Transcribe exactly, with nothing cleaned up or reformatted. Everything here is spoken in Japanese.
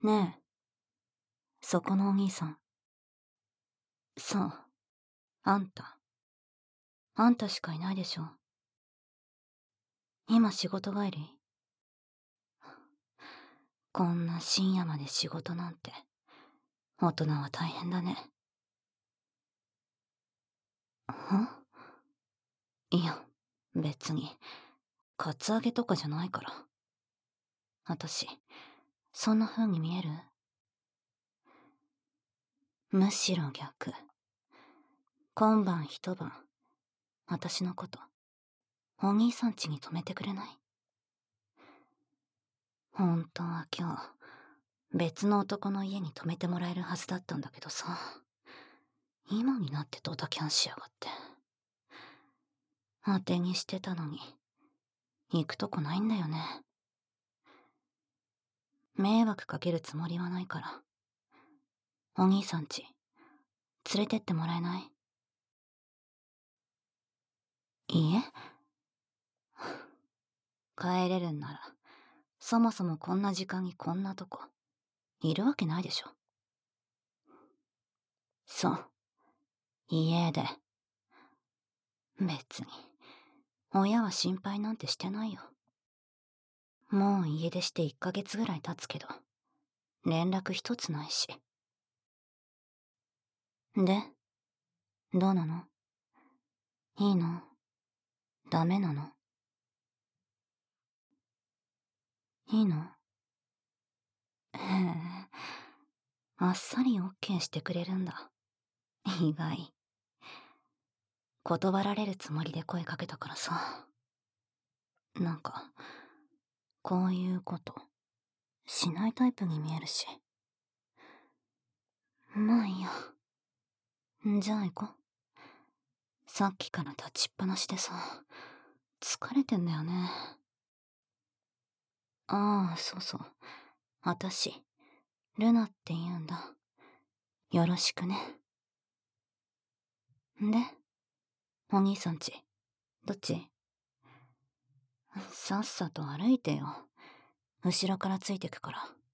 ねえ、そこのお兄さん。そう、あんた。あんたしかいないでしょ。今仕事帰り？こんな深夜まで仕事なんて、大人は大変だね。ん？いや、別に、カツアゲとかじゃないから。あたし、そんな風に見える？むしろ逆。今晩一晩、あたしのこと、お兄さん家に泊めてくれない？本当は今日、別の男の家に泊めてもらえるはずだったんだけどさ、今になってドタキャンしやがって。当てにしてたのに、行くとこないんだよね。迷惑かけるつもりはないから、お兄さん家、連れてってもらえない？いいえ。帰れるんなら、そもそもこんな時間にこんなとこ、いるわけないでしょ。そう、家で。別に、親は心配なんてしてないよ。もう家出していっかげつぐらい経つけど、連絡一つないし。で、どうなの？いいの？ダメなの？いいの？へえ、あっさりオッケーしてくれるんだ。意外。断られるつもりで声かけたからさ。なんか、こういうこと、しないタイプに見えるし。まあいいや。じゃあ行こう。さっきから立ちっぱなしでさ、疲れてんだよね。ああ、そうそう。あたし、ルナって言うんだ。よろしくね。で、お兄さんち、どっち？さっさと歩いてよ。後ろからついてくから。